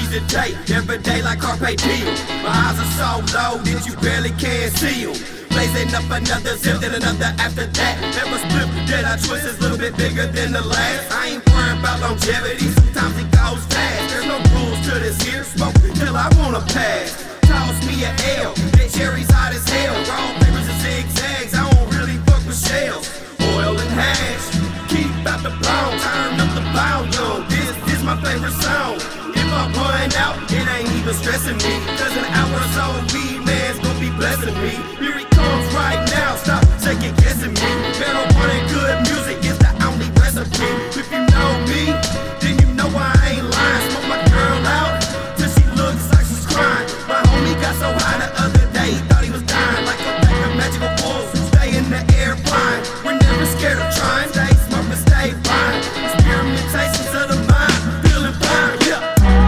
seize the day, every day like Carpe Diem. My eyes are so low that you barely can see them. Blazing up another zip, then another after that. Every split that I twist is a little bit bigger than the last. I ain't worried about longevity, sometimes it goes fast. There's no rules to this here, smoke till I wanna pass. Toss me a L, that cherry's hot as hell. Roll papers and zigzags, I don't really fuck with shells. Oil and hash, keep out the blown, turn up the volume. This my favorite song. If I run out, it ain't even stressing me. Cause an hour or so weed man's gonna be blessing me. Here he comes right now, stop second guessing me. Marijuana and good music is the only recipe. If you know me, then you know I ain't lying. Smoke my girl out till she looks like she's crying. My homie got so high the other day, he thought he was dying. Like a pack of magical wolves, stay in the air flying. We're never scared of trying, stay smoking, stay fine. Experimentations of the mind, feeling fine, yeah.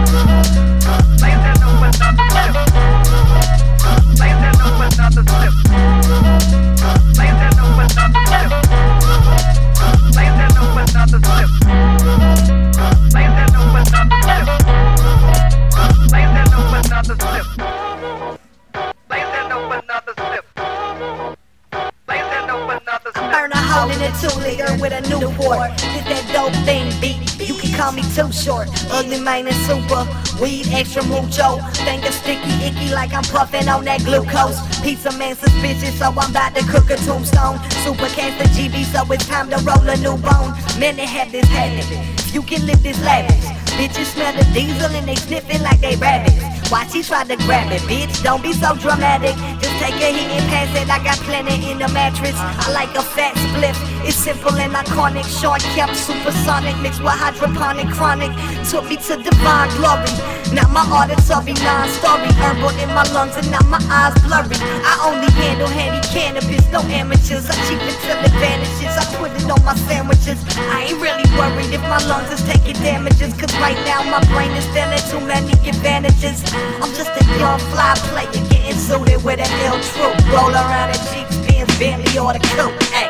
Burn a hole in a 2-liter with a Newport. Did that dope thing beat? You can call me too short. Ugly man and super. Weed extra mucho. Finger sticky icky like I'm puffing on that glucose. Pizza man suspicious, so I'm about to cook a tombstone. Super cancer GB, so it's time to roll a new bone. Men that have this habit, you can live this lavish. Bitches smell the diesel and they sniffing like they rabbits. Watch he try to grab it, bitch, don't be so dramatic. Just take a hit and pass it, I got plenty in the mattress. I like a fat split, it's simple and iconic. Short kept supersonic, mixed with hydroponic chronic. Took me to divine glory, now my auditory non-story. Herbal in my lungs and now my eyes blurry. I only handle handy cannabis, no amateurs. I cheap it till advantages, I put it on my sandwiches. I ain't really worried if my lungs is taking damages, cause right now my brain is feeling too many advantages. I'm just a young fly player getting suited with an L troop. Roll around in Jeeps, Benz, Bentley or the coupe. Ay.